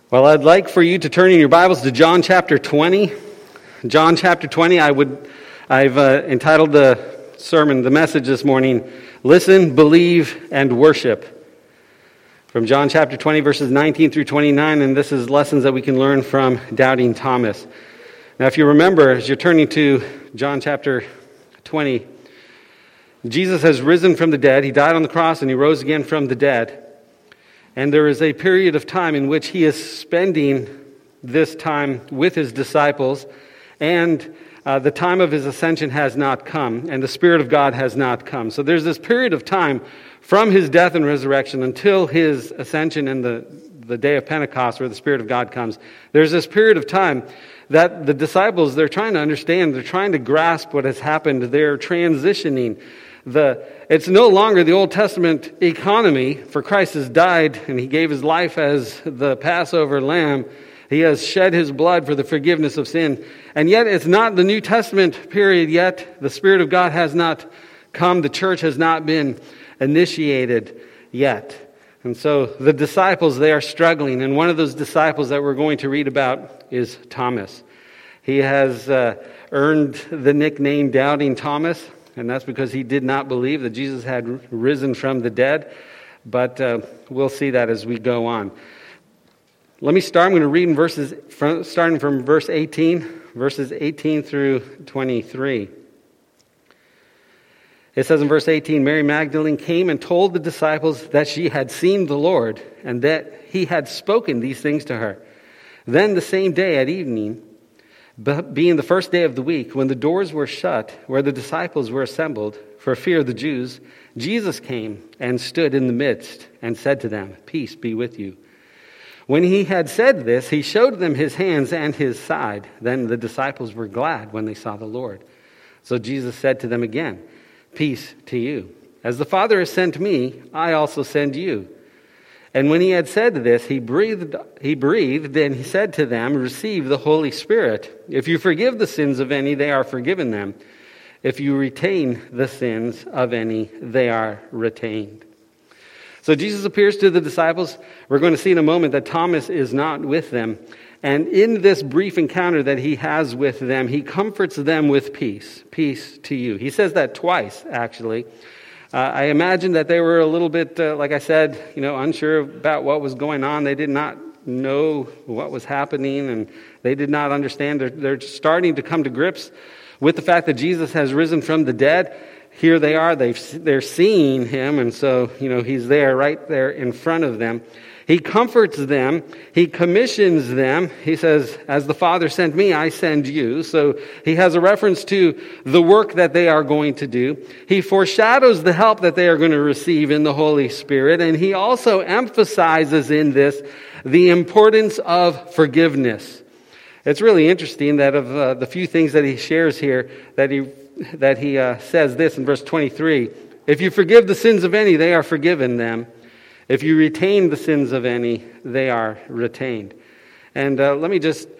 Well, I'd like for you to turn in your Bibles to John chapter 20. John chapter 20, I've entitled the sermon, the message this morning, Listen, Believe, and Worship. From John chapter 20, verses 19 through 29, and this is lessons that we can learn from doubting Thomas. Now, if you remember, as you're turning to John chapter 20, Jesus has risen from the dead. He died on the cross and he rose again from the dead. And there is a period of time in which he is spending this time with his disciples, and the time of his ascension has not come, and the Spirit of God has not come. So there's this period of time from his death and resurrection until his ascension and the day of Pentecost where the Spirit of God comes. There's this period of time that the disciples, they're trying to understand, they're trying to grasp what has happened. They're transitioning. It's no longer the Old Testament economy, for Christ has died and he gave his life as the Passover lamb. He has shed his blood for the forgiveness of sin. And yet it's not the New Testament period yet. The Spirit of God has not come. The church has not been initiated yet. And so the disciples, they are struggling. And one of those disciples that we're going to read about is Thomas. He has earned the nickname Doubting Thomas. And that's because he did not believe that Jesus had risen from the dead. But we'll see that as we go on. Let me start. I'm going to read in verses, starting from verse 18, verses 18 through 23. It says in verse 18, Mary Magdalene came and told the disciples that she had seen the Lord and that he had spoken these things to her. Then the same day at evening, being the first day of the week, when the doors were shut, where the disciples were assembled, for fear of the Jews, Jesus came and stood in the midst and said to them, Peace be with you. When he had said this, he showed them his hands and his side. Then the disciples were glad when they saw the Lord. So Jesus said to them again, Peace to you. As the Father has sent me, I also send you. And when he had said this, he breathed, and he said to them, Receive the Holy Spirit. If you forgive the sins of any, they are forgiven them. If you retain the sins of any, they are retained. So Jesus appears to the disciples. We're going to see in a moment that Thomas is not with them. And in this brief encounter that he has with them, he comforts them with peace. Peace to you. He says that twice, actually. I imagine that they were a little bit, like I said, unsure about what was going on. They did not know what was happening, and they did not understand. They're starting to come to grips with the fact that Jesus has risen from the dead. Here they are. They're seeing him, and so, he's there, right there in front of them. He comforts them. He commissions them. He says, as the Father sent me, I send you. So he has a reference to the work that they are going to do. He foreshadows the help that they are going to receive in the Holy Spirit. And he also emphasizes in this the importance of forgiveness. It's really interesting that of the few things that he shares here, that he says this in verse 23. If you forgive the sins of any, they are forgiven them. If you retain the sins of any, they are retained. And let me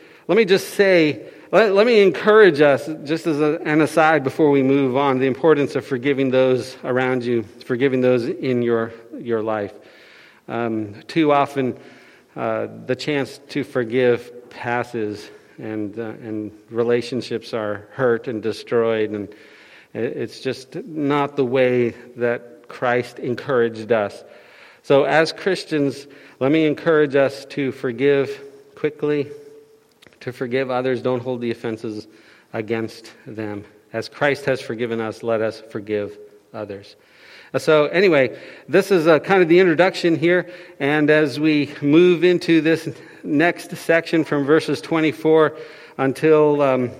encourage us, just as an aside before we move on, the importance of forgiving those around you, forgiving those in your life. Too often, the chance to forgive passes, and relationships are hurt and destroyed, and it's just not the way that Christ encouraged us. So as Christians, let me encourage us to forgive quickly, to forgive others. Don't hold the offenses against them. As Christ has forgiven us, let us forgive others. So anyway, this is kind of the introduction here. And as we move into this next section from verses 24 until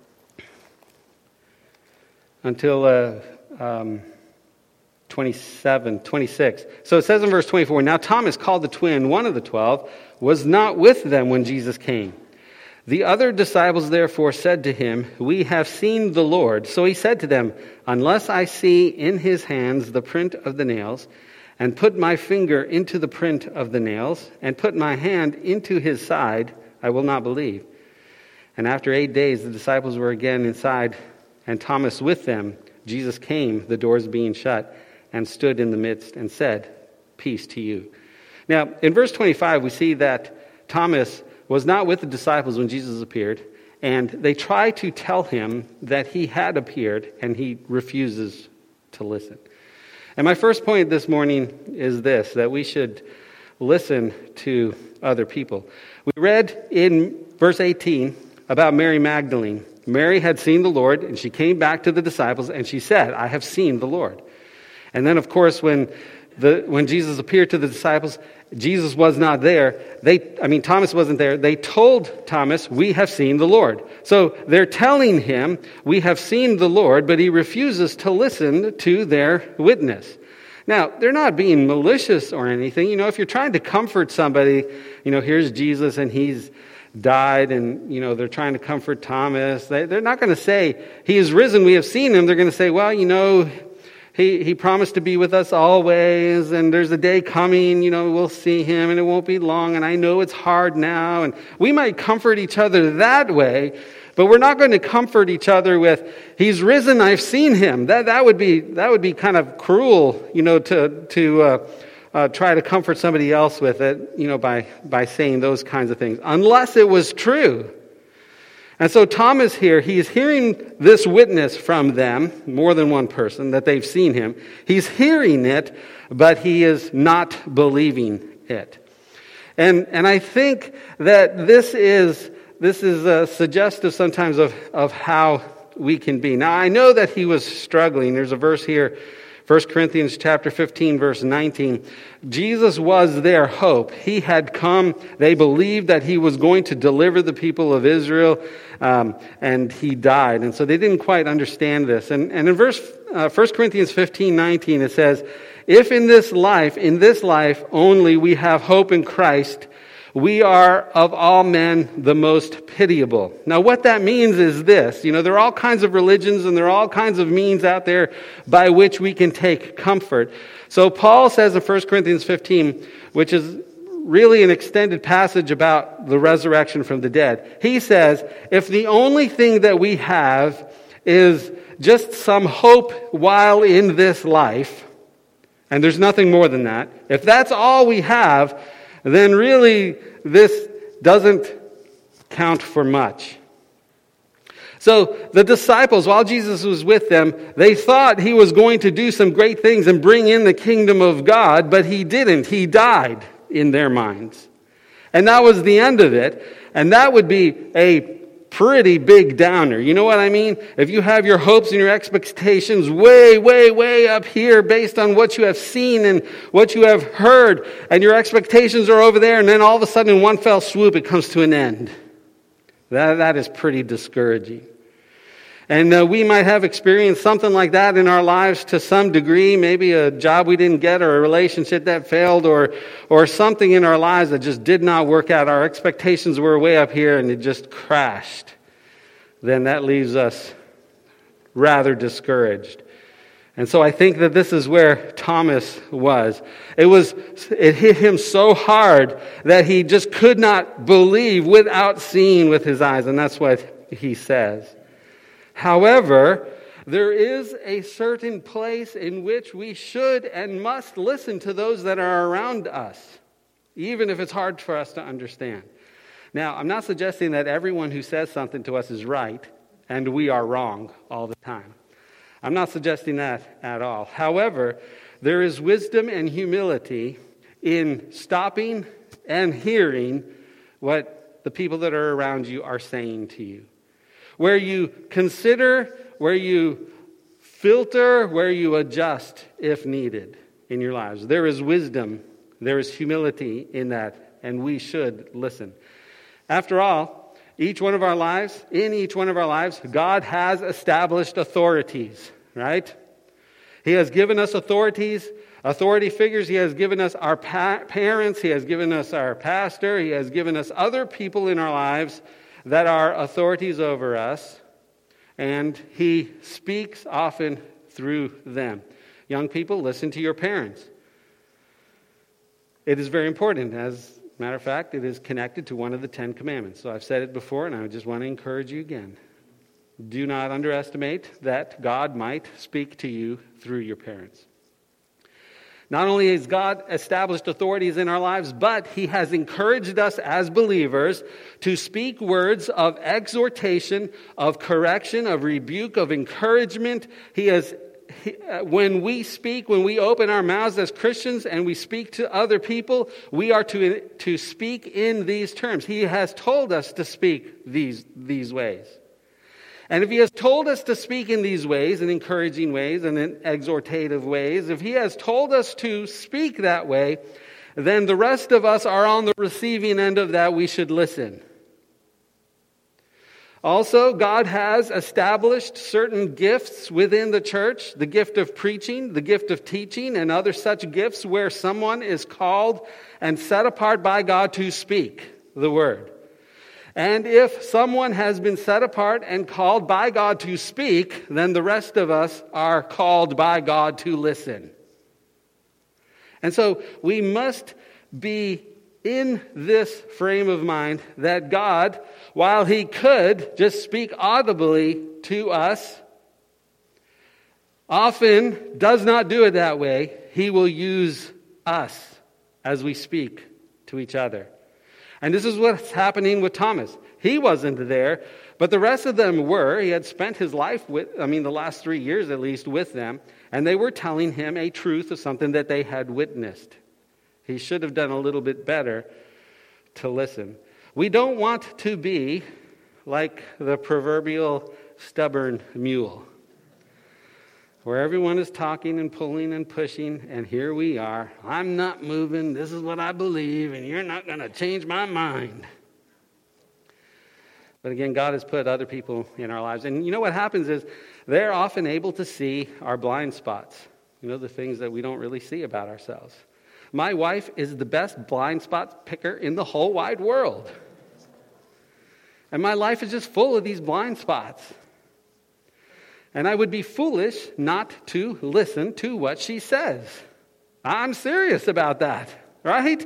26. So it says in verse 24, Now Thomas, called the twin, one of the 12, was not with them when Jesus came. The other disciples therefore said to him, We have seen the Lord. So he said to them, Unless I see in his hands the print of the nails, and put my finger into the print of the nails, and put my hand into his side, I will not believe. And after 8 days the disciples were again inside, and Thomas with them. Jesus came, the doors being shut, and stood in the midst and said, Peace to you. Now, in verse 25, we see that Thomas was not with the disciples when Jesus appeared, and they try to tell him that he had appeared, and he refuses to listen. And my first point this morning is this, that we should listen to other people. We read in verse 18 about Mary Magdalene. Mary had seen the Lord, and she came back to the disciples, and she said, I have seen the Lord. And then, of course, when Jesus appeared to the disciples, Jesus was not there. Thomas wasn't there. They told Thomas, we have seen the Lord. So they're telling him, we have seen the Lord, but he refuses to listen to their witness. Now, they're not being malicious or anything. If you're trying to comfort somebody, here's Jesus and he's died, and, they're trying to comfort Thomas. They're not going to say, he is risen, we have seen him. They're going to say, well, He promised to be with us always, and there's a day coming, we'll see him, and it won't be long, and I know it's hard now. And we might comfort each other that way, but we're not going to comfort each other with, he's risen, I've seen him. That would be kind of cruel, to try to comfort somebody else with it, by saying those kinds of things, unless it was true. And so Thomas here, he is hearing this witness from them, more than one person, that they've seen him. He's hearing it, but he is not believing it. And I think that this is suggestive sometimes of how we can be. Now, I know that he was struggling. There's a verse here, 1 Corinthians chapter 15, verse 19. Jesus was their hope. He had come. They believed that he was going to deliver the people of Israel, and he died. And so they didn't quite understand this. And in 1 Corinthians 15, 19, it says, if in this life only we have hope in Christ, we are of all men the most pitiable. Now what that means is this. There are all kinds of religions and there are all kinds of means out there by which we can take comfort. So Paul says in 1 Corinthians 15, which is really an extended passage about the resurrection from the dead. He says, if the only thing that we have is just some hope while in this life, and there's nothing more than that, if that's all we have, then really this doesn't count for much. So the disciples, while Jesus was with them, they thought he was going to do some great things and bring in the kingdom of God, but he didn't. He died in their minds. And that was the end of it. And that would be a pretty big downer. You know what I mean? If you have your hopes and your expectations way, way, way up here based on what you have seen and what you have heard, and your expectations are over there, and then all of a sudden in one fell swoop it comes to an end. That is pretty discouraging. And we might have experienced something like that in our lives to some degree, maybe a job we didn't get or a relationship that failed or something in our lives that just did not work out. Our expectations were way up here and it just crashed. Then that leaves us rather discouraged. And so I think that this is where Thomas was. It hit him so hard that he just could not believe without seeing with his eyes. And that's what he says. However, there is a certain place in which we should and must listen to those that are around us, even if it's hard for us to understand. Now, I'm not suggesting that everyone who says something to us is right and we are wrong all the time. I'm not suggesting that at all. However, there is wisdom and humility in stopping and hearing what the people that are around you are saying to you. Where you consider, where you filter, where you adjust if needed in your lives. There is wisdom, there is humility in that, and we should listen. After all, in each one of our lives, God has established authorities, right? He has given us authority figures. He has given us our parents. He has given us our pastor. He has given us other people in our lives that are authorities over us, and he speaks often through them. Young people, listen to your parents. It is very important. As a matter of fact, it is connected to one of the 10 commandments. So I've said it before, and I just want to encourage you again. Do not underestimate that God might speak to you through your parents. Not only has God established authorities in our lives, but He has encouraged us as believers to speak words of exhortation, of correction, of rebuke, of encouragement. When we open our mouths as Christians and we speak to other people, we are to speak in these terms. He has told us to speak these ways. And if He has told us to speak in these ways, in encouraging ways and in exhortative ways, if He has told us to speak that way, then the rest of us are on the receiving end of that. We should listen. Also, God has established certain gifts within the church, the gift of preaching, the gift of teaching, and other such gifts where someone is called and set apart by God to speak the word. And if someone has been set apart and called by God to speak, then the rest of us are called by God to listen. And so we must be in this frame of mind that God, while He could just speak audibly to us, often does not do it that way. He will use us as we speak to each other. And this is what's happening with Thomas. He wasn't there, but the rest of them were. He had spent his life the last 3 years at least with them, and they were telling him a truth of something that they had witnessed. He should have done a little bit better to listen. We don't want to be like the proverbial stubborn mule, where everyone is talking and pulling and pushing, and here we are. I'm not moving. This is what I believe, and you're not going to change my mind. But again, God has put other people in our lives. And you know what happens is they're often able to see our blind spots. The things that we don't really see about ourselves. My wife is the best blind spot picker in the whole wide world. And my life is just full of these blind spots. And I would be foolish not to listen to what she says. I'm serious about that, right?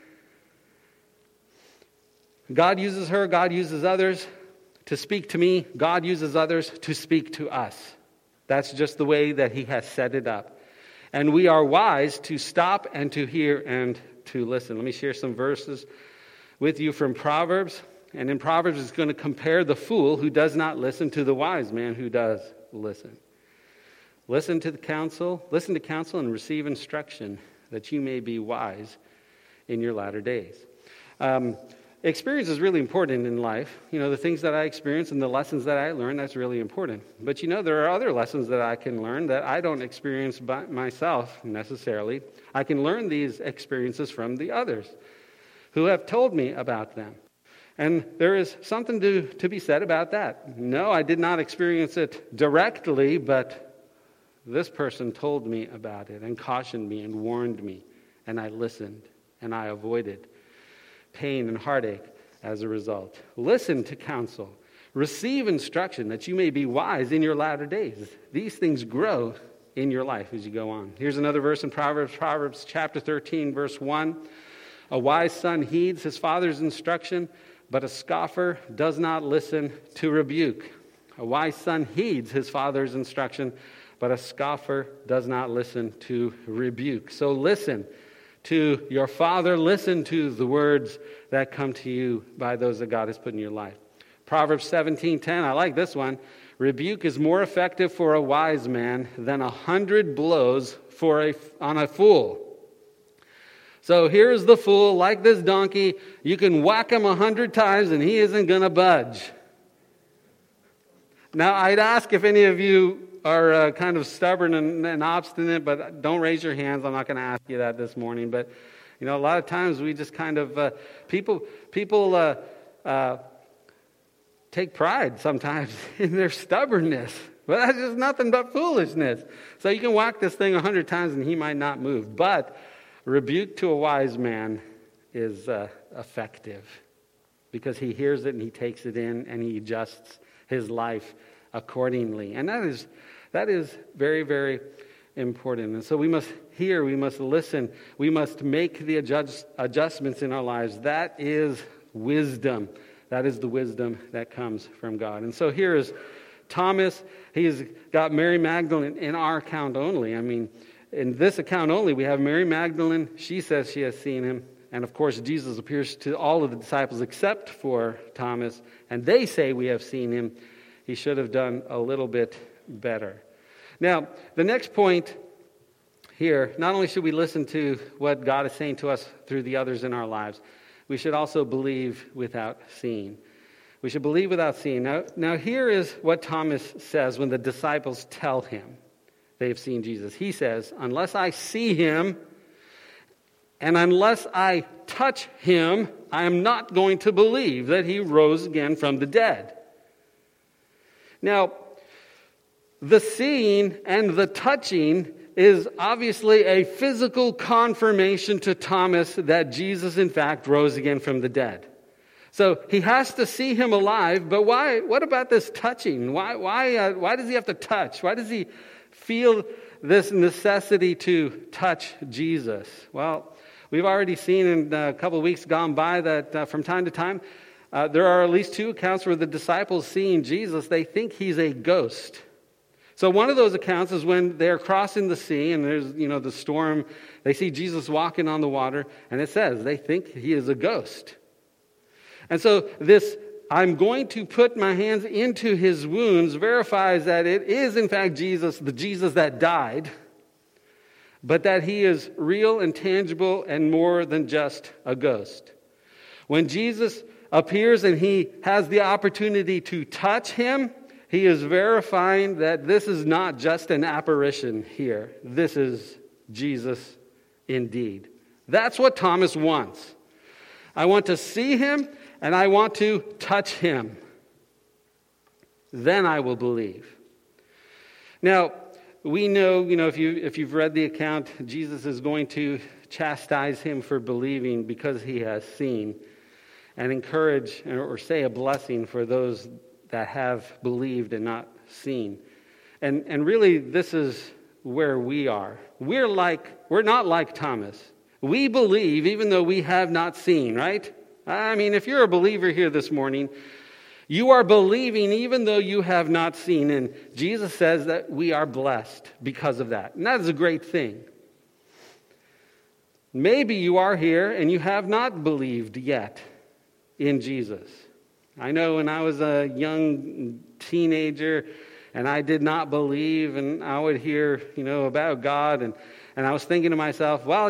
God uses her, God uses others to speak to me. God uses others to speak to us. That's just the way that He has set it up. And we are wise to stop and to hear and to listen. Let me share some verses with you from Proverbs. And in Proverbs, it's going to compare the fool who does not listen to the wise man who does listen. Listen to counsel and receive instruction that you may be wise in your latter days. Experience is really important in life. The things that I experience and the lessons that I learn, that's really important. But there are other lessons that I can learn that I don't experience by myself necessarily. I can learn these experiences from the others who have told me about them. And there is something to be said about that. No, I did not experience it directly, but this person told me about it and cautioned me and warned me. And I listened and I avoided pain and heartache as a result. Listen to counsel. Receive instruction that you may be wise in your latter days. These things grow in your life as you go on. Here's another verse in Proverbs chapter 13, verse 1. A wise son heeds his father's instruction, but a scoffer does not listen to rebuke. A wise son heeds his father's instruction, but a scoffer does not listen to rebuke. So listen to your Father. Listen to the words that come to you by those that God has put in your life. Proverbs 17:10, I like this one. Rebuke is more effective for a wise man than 100 blows on a fool. So here's the fool, like this donkey. You can whack him 100 times and he isn't going to budge. Now, I'd ask if any of you are kind of stubborn and obstinate, but don't raise your hands. I'm not going to ask you that this morning. But, a lot of times we just kind of, people take pride sometimes in their stubbornness. But that's just nothing but foolishness. So you can whack this thing 100 times and he might not move. But rebuke to a wise man is effective because he hears it and he takes it in and he adjusts his life accordingly. And that is very, very important. And so we must hear, we must listen, we must make the adjustments in our lives. That is wisdom. That is the wisdom that comes from God. And so here is Thomas. He's got Mary Magdalene in our account only. In this account only, we have Mary Magdalene. She says she has seen him. And of course, Jesus appears to all of the disciples except for Thomas. And they say we have seen him. He should have done a little bit better. Now, the next point here, not only should we listen to what God is saying to us through the others in our lives, we should also believe without seeing. We should believe without seeing. Now here is what Thomas says when the disciples tell him they've seen Jesus. He says, unless I see him and unless I touch him, I am not going to believe that he rose again from the dead. Now, the seeing and the touching is obviously a physical confirmation to Thomas that Jesus, in fact, rose again from the dead. So he has to see him alive, but why? What about this touching? Why does he have to touch? Why does he feel this necessity to touch Jesus? Well, we've already seen in a couple of weeks gone by that from time to time, there are at least 2 accounts where the disciples seeing Jesus, they think he's a ghost. So one of those accounts is when they're crossing the sea and there's, the storm. They see Jesus walking on the water, and it says they think he is a ghost. And so this, I'm going to put my hands into his wounds, verifies that it is in fact Jesus, the Jesus that died, but that he is real and tangible and more than just a ghost. When Jesus appears and he has the opportunity to touch him, he is verifying that this is not just an apparition here. This is Jesus indeed. That's what Thomas wants. I want to see him and I want to touch him. Then I will believe. Now, we know, if you've read the account, Jesus is going to chastise him for believing because he has seen, and encourage or say a blessing for those that have believed and not seen. And really, this is where we are. We're not like Thomas. We believe even though we have not seen, right? I mean, if you're a believer here this morning, you are believing even though you have not seen. And Jesus says that we are blessed because of that. And that is a great thing. Maybe you are here and you have not believed yet in Jesus. I know when I was a young teenager and I did not believe, and I would hear, about God, and I was thinking to myself, well,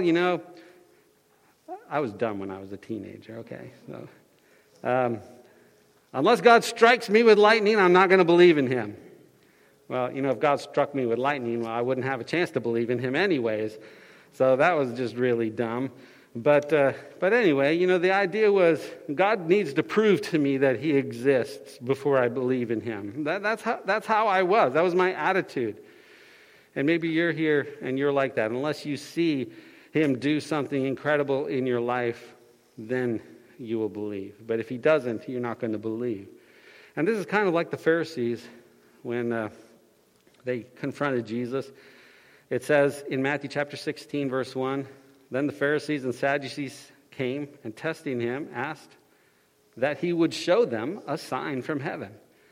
I was dumb when I was a teenager, okay? So, unless God strikes me with lightning, I'm not going to believe in him. Well, if God struck me with lightning, I wouldn't have a chance to believe in him anyways. So that was just really dumb. But anyway, the idea was God needs to prove to me that he exists before I believe in him. That's how I was. That was my attitude. And maybe you're here and you're like that. Unless you see him do something incredible in your life, then you will believe. But if he doesn't, you're not going to believe. And this is kind of like the Pharisees when they confronted Jesus. It says in Matthew chapter 16, verse 1, then the Pharisees and Sadducees came and testing him asked that he would show them a sign from heaven.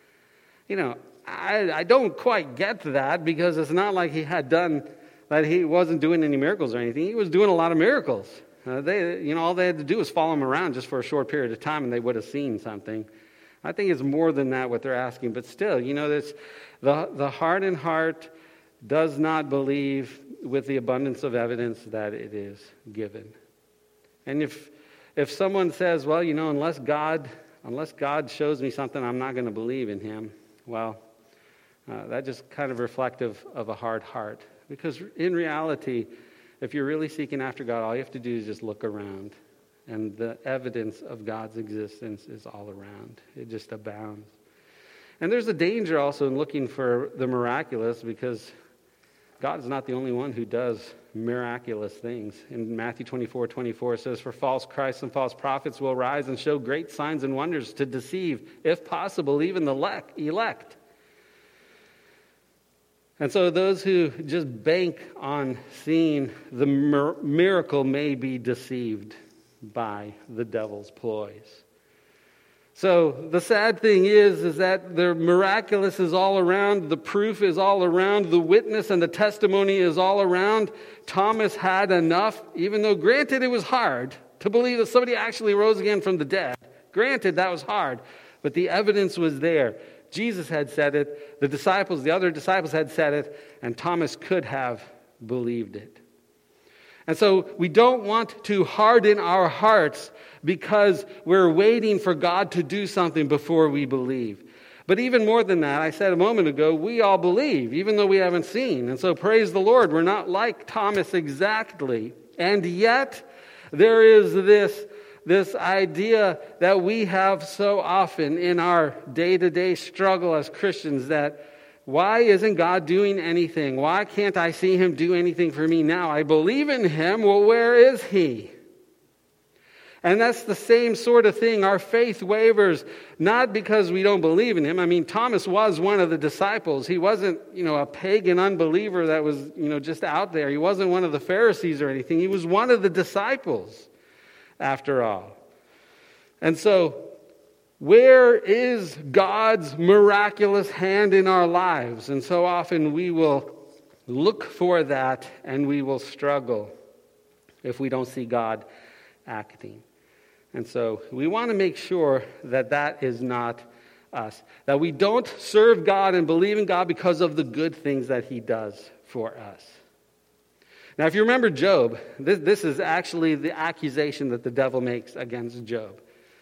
I don't quite get that, because it's not like he wasn't doing any miracles or anything. He was doing a lot of miracles. All they had to do was follow him around just for a short period of time and they would have seen something. I think it's more than that what they're asking, but still, the hardened heart does not believe with the abundance of evidence that it is given. And if someone says, well, unless God shows me something, I'm not going to believe in him, well, that's just kind of reflective of a hard heart. Because in reality, if you're really seeking after God, all you have to do is just look around. And the evidence of God's existence is all around. It just abounds. And there's a danger also in looking for the miraculous, because God is not the only one who does miraculous things. In Matthew 24:24 it says, for false Christs and false prophets will rise and show great signs and wonders to deceive, if possible, even the elect. And so those who just bank on seeing the miracle may be deceived by the devil's ploys. So the sad thing is that the miraculous is all around, the proof is all around, the witness and the testimony is all around. Thomas had enough, even though granted it was hard to believe that somebody actually rose again from the dead. Granted, that was hard, but the evidence was there. Jesus had said it, the other disciples had said it, and Thomas could have believed it. And so we don't want to harden our hearts because we're waiting for God to do something before we believe. But even more than that, I said a moment ago, we all believe, even though we haven't seen. And so praise the Lord, we're not like Thomas exactly. And yet, there is this idea that we have so often in our day-to-day struggle as Christians that why isn't God doing anything? Why can't I see him do anything for me now? I believe in him. Well, where is he? And that's the same sort of thing. Our faith wavers, not because we don't believe in him. I mean, Thomas was one of the disciples. He wasn't, a pagan unbeliever that was, just out there. He wasn't one of the Pharisees or anything. He was one of the disciples, after all. And so, where is God's miraculous hand in our lives? And so often we will look for that and we will struggle if we don't see God acting. And so we want to make sure that that is not us. That we don't serve God and believe in God because of the good things that he does for us. Now, if you remember Job, this is actually the accusation that the devil makes against Job.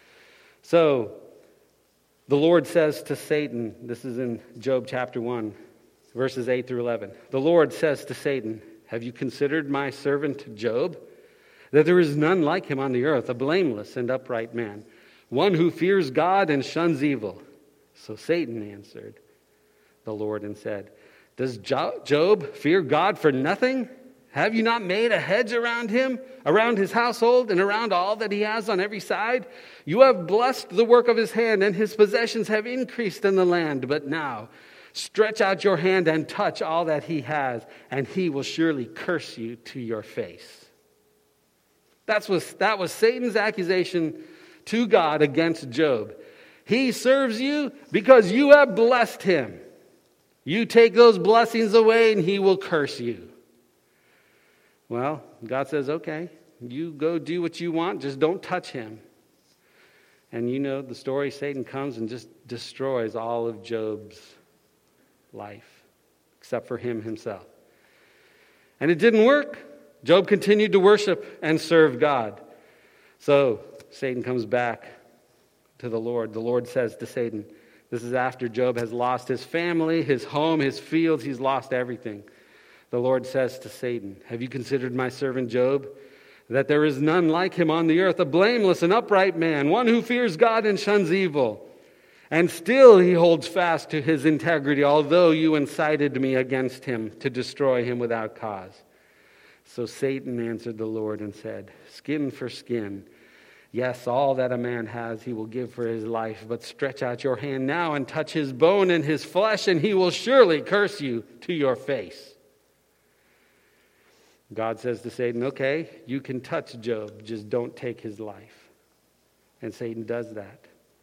So, the Lord says to Satan, this is in Job chapter 1, verses 8 through 11. The Lord says to Satan, "Have you considered my servant Job? That there is none like him on the earth, a blameless and upright man, one who fears God and shuns evil." So Satan answered the Lord and said, "Does Job fear God for nothing? Have you not made a hedge around him, around his household, and around all that he has on every side? You have blessed the work of his hand, and his possessions have increased in the land. But now stretch out your hand and touch all that he has, and he will surely curse you to your face." That was Satan's accusation to God against Job. He serves you because you have blessed him. You take those blessings away, and he will curse you. Well, God says, okay, you go do what you want, just don't touch him. And you know the story, Satan comes and just destroys all of Job's life, except for him himself. And it didn't work. Job continued to worship and serve God. So Satan comes back to the Lord. The Lord says to Satan, this is after Job has lost his family, his home, his fields, he's lost everything. The Lord says to Satan, "Have you considered my servant Job? That there is none like him on the earth, a blameless and upright man, one who fears God and shuns evil. And still he holds fast to his integrity, although you incited me against him to destroy him without cause." So Satan answered the Lord and said, "Skin for skin. Yes, all that a man has he will give for his life, but stretch out your hand now and touch his bone and his flesh, and he will surely curse you to your face." God says to Satan, okay, you can touch Job, just don't take his life. And Satan does that.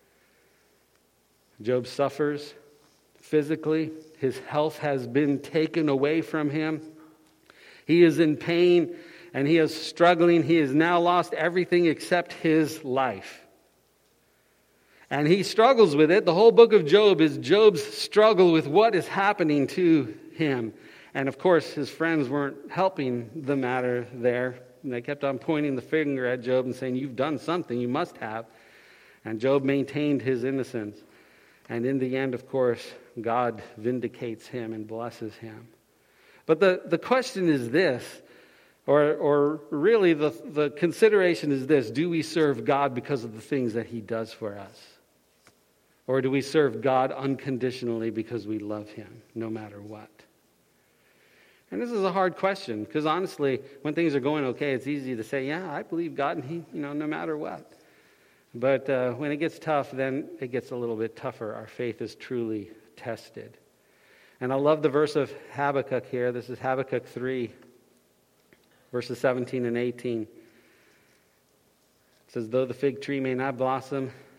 Job suffers physically. His health has been taken away from him. He is in pain and he is struggling. He has now lost everything except his life. And he struggles with it. The whole book of Job is Job's struggle with what is happening to him. And of course, his friends weren't helping the matter there. And they kept on pointing the finger at Job and saying, "You've done something, you must have." And Job maintained his innocence. And in the end, of course, God vindicates him and blesses him. But the question is this, or really the consideration is this: do we serve God because of the things that he does for us? Or do we serve God unconditionally because we love him no matter what? And this is a hard question, because honestly, when things are going okay, it's easy to say, yeah, I believe God, and he, no matter what. But when it gets tough, then it gets a little bit tougher. Our faith is truly tested. And I love the verse of Habakkuk here. This is Habakkuk 3, verses 17 and 18. It says, "Though the fig tree may not blossom,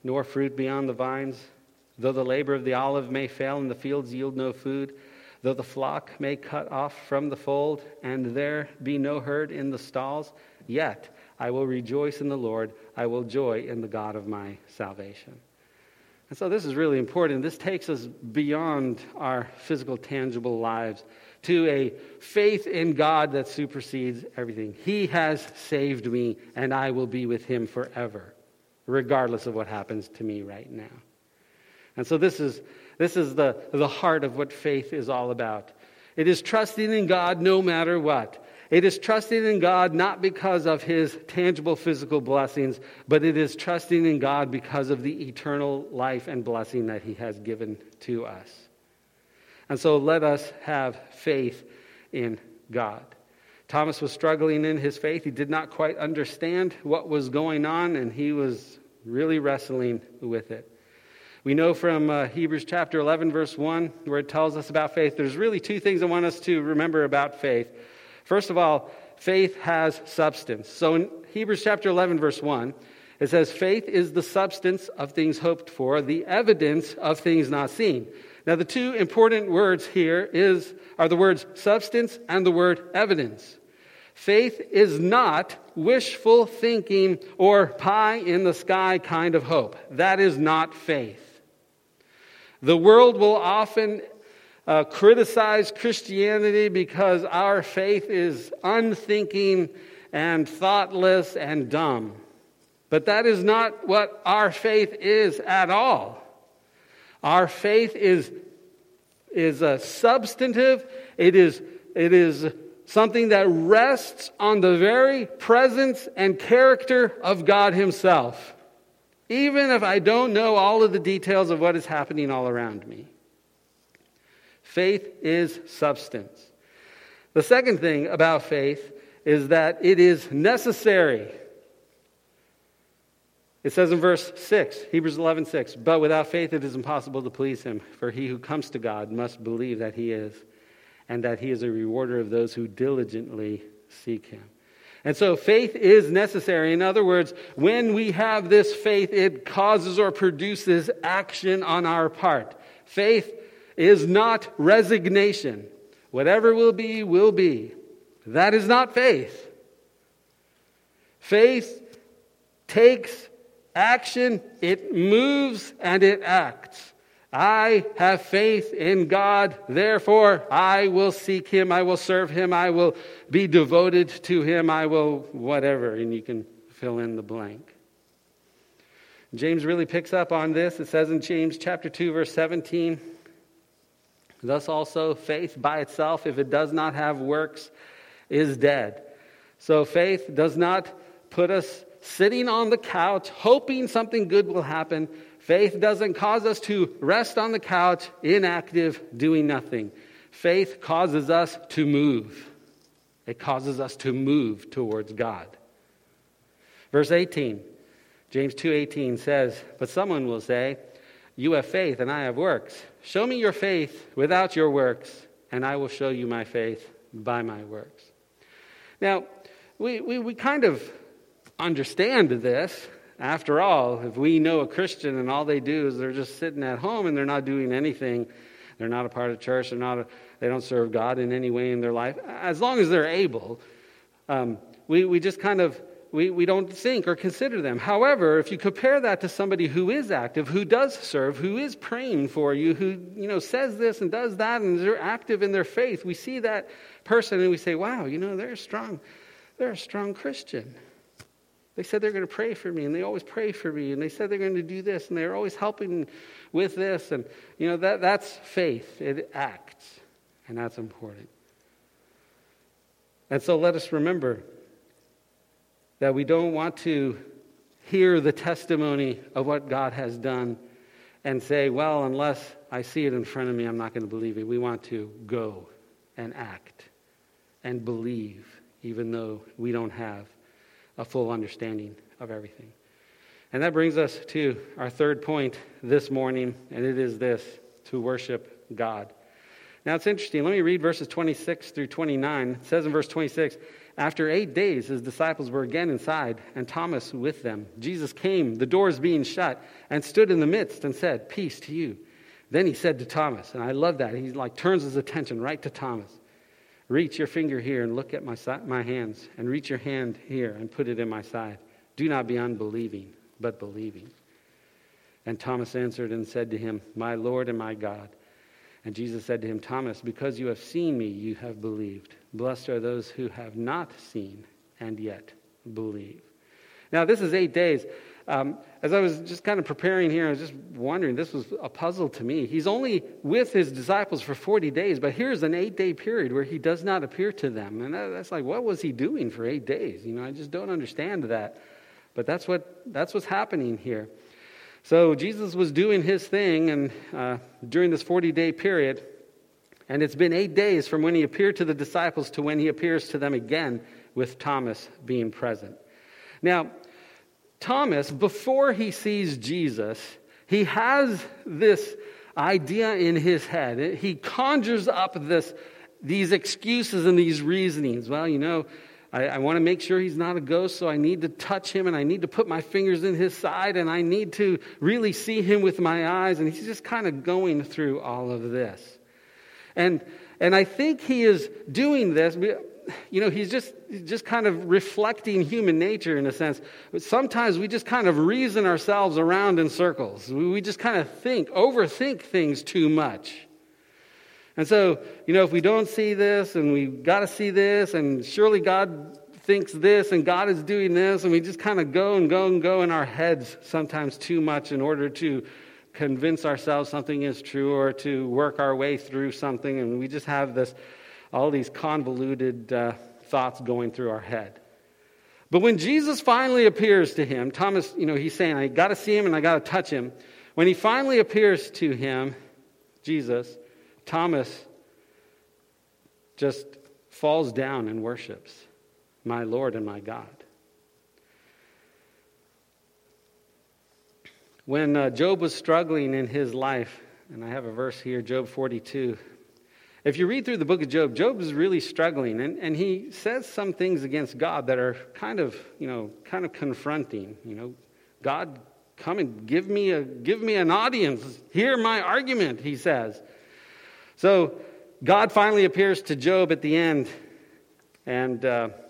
nor fruit beyond the vines. Though the labor of the olive may fail and the fields yield no food, though the flock may cut off from the fold and there be no herd in the stalls, yet I will rejoice in the Lord. I will joy in the God of my salvation. And so this is really important. This takes us beyond our physical, tangible lives to a faith in God that supersedes everything. He has saved me, and I will be with him forever, regardless of what happens to me right now. And so this is the heart of what faith is all about. It is trusting in God no matter what. It is trusting in God not because of his tangible physical blessings, but it is trusting in God because of the eternal life and blessing that he has given to us. And so let us have faith in God. Thomas was struggling in his faith. He did not quite understand what was going on, and he was really wrestling with it. We know from Hebrews chapter 11, verse 1, where it tells us about faith. There's really two things I want us to remember about faith. First of all, faith has substance. So in Hebrews chapter 11, verse 1, it says, faith is the substance of things hoped for, the evidence of things not seen. Now, the two important words here are the words substance and the word evidence. Faith is not wishful thinking or pie in the sky kind of hope. That is not faith. The world will often criticize Christianity because our faith is unthinking and thoughtless and dumb. But that is not what our faith is at all. Our faith is a substantive. It is something that rests on the very presence and character of God himself, even if I don't know all of the details of what is happening all around me. Faith is substance. The second thing about faith is that it is necessary. It says in verse 6, Hebrews 11:6, but without faith it is impossible to please him, for he who comes to God must believe that he is, and that he is a rewarder of those who diligently seek him. And so faith is necessary. In other words, when we have this faith, it causes or produces action on our part. Faith is not resignation. Whatever will be, will be. That is not faith. Faith takes action, it moves, and it acts. I have faith in God, therefore I will seek him, I will serve him, I will be devoted to him, I will whatever, and you can fill in the blank. James really picks up on this. It says in James chapter 2, verse 17, thus also faith by itself, if it does not have works, is dead. So faith does not put us sitting on the couch hoping something good will happen. Faith doesn't cause us to rest on the couch, inactive, doing nothing. Faith causes us to move. It causes us to move towards God. Verse 18, James 2:18 says, but someone will say, you have faith and I have works. Show me your faith without your works, and I will show you my faith by my works. Now, we kind of understand this. After all, if we know a Christian and all they do is they're just sitting at home and they're not doing anything, they're not a part of church, they don't serve God in any way in their life, as long as they're able, we just kind of, we don't think or consider them. However, if you compare that to somebody who is active, who does serve, who is praying for you, who says this and does that, and they're active in their faith, we see that person and we say, wow, they're a strong Christian. They said they're going to pray for me, and they always pray for me, and they said they're going to do this, and they're always helping with this, and that's faith. It acts, and that's important. And so let us remember that we don't want to hear the testimony of what God has done and say, well, unless I see it in front of me, I'm not going to believe it. We want to go and act and believe, even though we don't have a full understanding of everything. And that brings us to our third point this morning, and it is this: to worship God. Now it's interesting. Let me read verses 26 through 29. It says in verse 26, After 8 days, his disciples were again inside, and Thomas with them. Jesus came, the doors being shut, and stood in the midst and said, "Peace to you." Then he said to Thomas, and I love that, he turns his attention right to Thomas. "Reach your finger here and look at my hands, and reach your hand here and put it in my side. Do not be unbelieving, but believing." And Thomas answered and said to him, "My Lord and my God." And Jesus said to him, "Thomas, because you have seen me, you have believed. Blessed are those who have not seen and yet believe." Now, this is 8 days. As I was just kind of preparing here, I was just wondering, this was a puzzle to me. He's only with his disciples for 40 days, but here's an 8-day period where he does not appear to them. And that's like, what was he doing for 8 days? I just don't understand that. But that's what's happening here. So Jesus was doing his thing and during this 40-day period, and it's been 8 days from when he appeared to the disciples to when he appears to them again, with Thomas being present. Now, Thomas, before he sees Jesus, he has this idea in his head. He conjures up these excuses and these reasonings. Well, I want to make sure he's not a ghost, so I need to touch him, and I need to put my fingers in his side, and I need to really see him with my eyes. And he's just kind of going through all of this. And I think he is doing this. He's just kind of reflecting human nature in a sense. Sometimes we just kind of reason ourselves around in circles. We just kind of overthink things too much. And so, if we don't see this, and we got to see this, and surely God thinks this, and God is doing this, and we just kind of go in our heads sometimes too much in order to convince ourselves something is true or to work our way through something, and we just have all these convoluted thoughts going through our head. But when Jesus finally appears to him, Thomas, he's saying, I got to see him and I got to touch him. When he finally appears to him, Jesus, Thomas just falls down and worships, "My Lord and my God." When Job was struggling in his life, and I have a verse here, Job 42. If you read through the book of Job, Job is really struggling, and he says some things against God that are kind of confronting. God, come and give me an audience. Hear my argument, he says. So God finally appears to Job at the end, and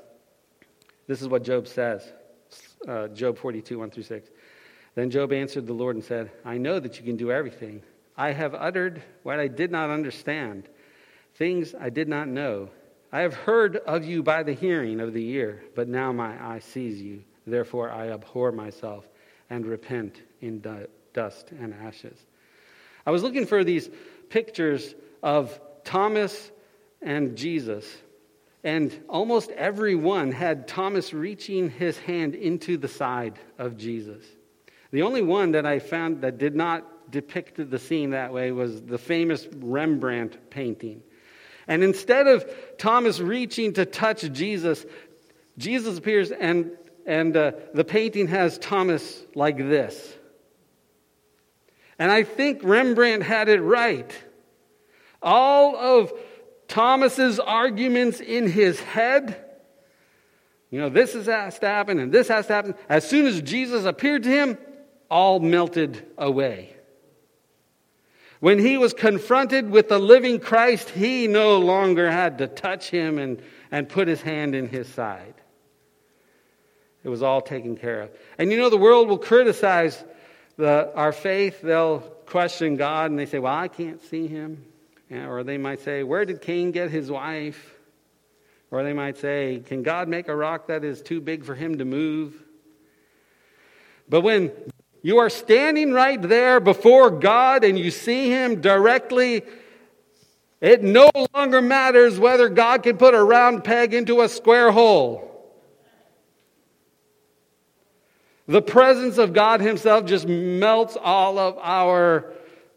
this is what Job says, Job 42, 1-6. Then Job answered the Lord and said, "I know that you can do everything. I have uttered what I did not understand, things I did not know. I have heard of you by the hearing of the ear, but now my eye sees you. Therefore I abhor myself and repent in dust and ashes." I was looking for these pictures of Thomas and Jesus, and almost every one had Thomas reaching his hand into the side of Jesus. The only one that I found that did not depict the scene that way was the famous Rembrandt painting. And instead of Thomas reaching to touch Jesus, Jesus appears and the painting has Thomas like this. And I think Rembrandt had it right. All of Thomas's arguments in his head, this has to happen and this has to happen. As soon as Jesus appeared to him, all melted away. When he was confronted with the living Christ, he no longer had to touch him and put his hand in his side. It was all taken care of. And the world will criticize our faith. They'll question God and they say, "Well, I can't see him." Or they might say, "Where did Cain get his wife?" Or they might say, "Can God make a rock that is too big for him to move?" But when you are standing right there before God and you see him directly, it no longer matters whether God can put a round peg into a square hole. The presence of God himself just melts all of our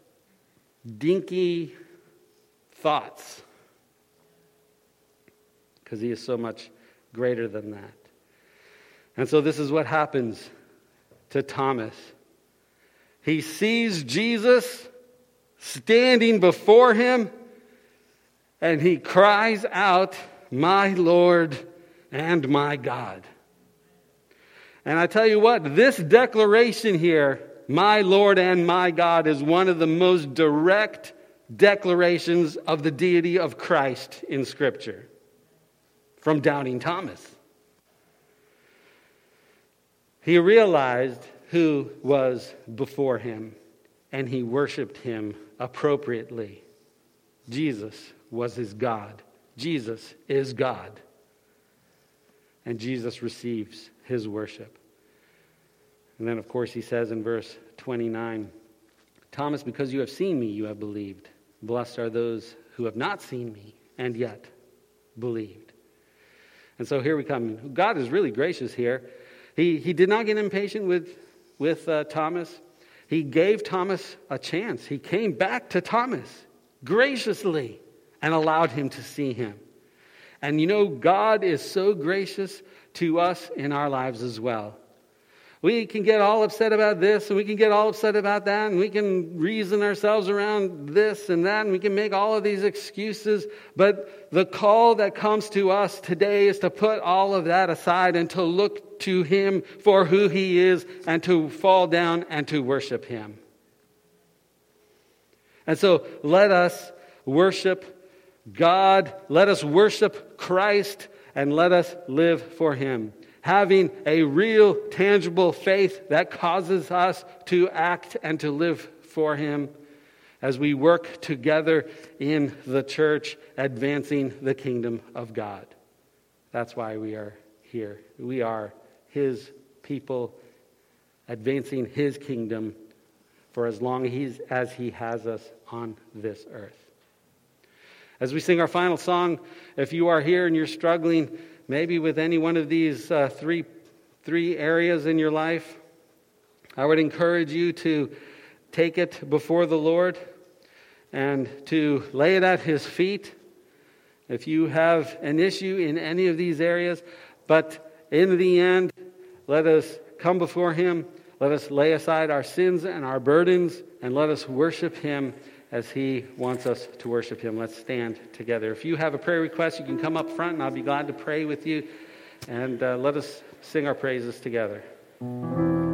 dinky thoughts, because he is so much greater than that. And so this is what happens to Thomas. He sees Jesus standing before him, and he cries out, "My Lord and my God. And I tell you what, this declaration here, my Lord and my God, is one of the most direct declarations of the deity of Christ in Scripture from Doubting Thomas. He realized who was before him, and he worshiped him appropriately. Jesus was his God. Jesus is God. And Jesus receives his worship. And then, of course, he says in verse 29, Thomas, because you have seen me, you have believed. Blessed are those who have not seen me and yet believed. And so here we come. God is really gracious here. He did not get impatient with Thomas. He gave Thomas a chance. He came back to Thomas graciously and allowed him to see him. And you know, God is so gracious to us in our lives as well. We can get all upset about this, and we can get all upset about that, and we can reason ourselves around this and that, and we can make all of these excuses. But the call that comes to us today is to put all of that aside and to look to Him for who He is, and to fall down and to worship Him. And so let us worship God, let us worship Christ, and let us live for Him. Having a real, tangible faith that causes us to act and to live for Him as we work together in the church, advancing the kingdom of God. That's why we are here. We are His people, advancing His kingdom for as long as He has us on this earth. As we sing our final song, if you are here and you're struggling maybe with any one of these three areas in your life, I would encourage you to take it before the Lord and to lay it at His feet if you have an issue in any of these areas. But in the end, let us come before Him, let us lay aside our sins and our burdens, and let us worship Him as He wants us to worship Him. Let's stand together. If you have a prayer request, you can come up front and I'll be glad to pray with you. And let us sing our praises together.